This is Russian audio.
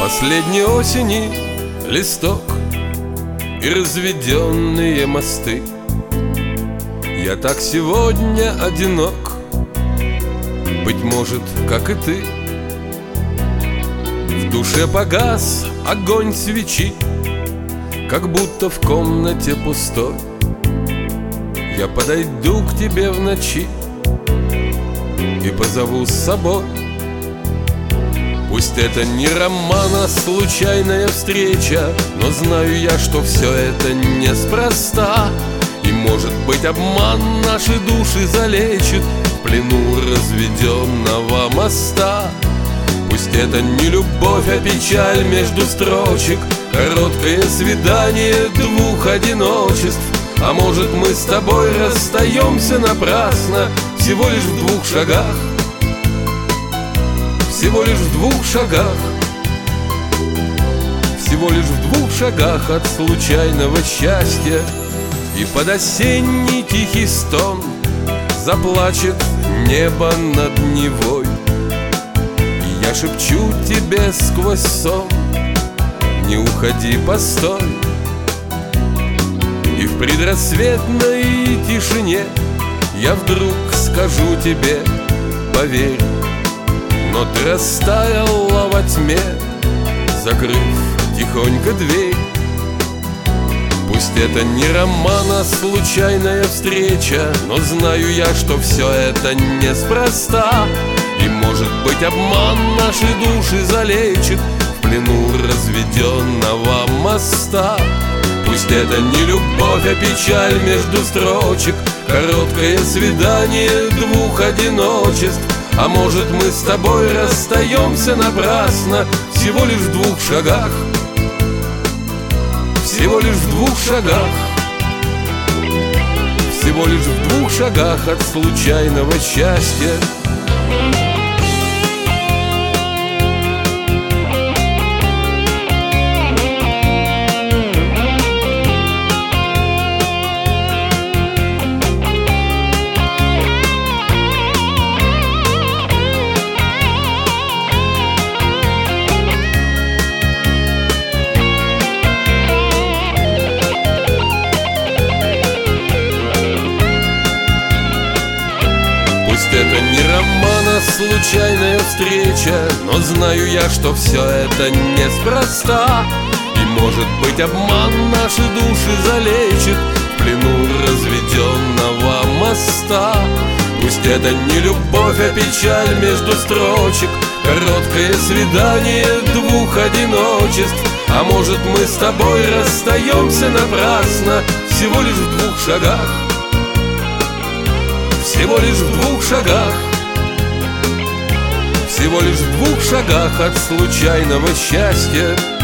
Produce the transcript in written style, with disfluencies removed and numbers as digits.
Последней осени листок и разведенные мосты. Я так сегодня одинок, быть может, как и ты. В душе погас огонь свечи, как будто в комнате пустой. Я подойду к тебе в ночи и позову с собой. Пусть это не роман, а случайная встреча, но знаю я, что все это неспроста. И, может быть, обман наши души залечит в плену разведенного моста. Пусть это не любовь, а печаль между строчек, короткое свидание двух одиночеств. А может, мы с тобой расстаемся напрасно, всего лишь в двух шагах, всего лишь в двух шагах, всего лишь в двух шагах от случайного счастья. И под осенний тихий стон заплачет небо над Невой. И я шепчу тебе сквозь сон: не уходи, постой. И в предрассветной тишине я вдруг скажу тебе: поверь. Но ты растаяла во тьме, закрыв тихонько дверь. Пусть это не роман, а случайная встреча, но знаю я, что все это неспроста. И, может быть, обман наши души залечит в плену разведенного моста. Пусть это не любовь, а печаль между строчек, короткое свидание двух одиночеств. А может, мы с тобой расстаемся напрасно, всего лишь в двух шагах, всего лишь в двух шагах, всего лишь в двух шагах от случайного счастья. Это не роман, а случайная встреча, но знаю я, что все это неспроста. И, может быть, обман наши души залечит в плену разведенного моста. Пусть это не любовь, а печаль между строчек, короткое свидание двух одиночеств. А может, мы с тобой расстаемся напрасно, всего лишь в двух шагах, всего лишь в двух шагах, всего лишь в двух шагах от случайного счастья.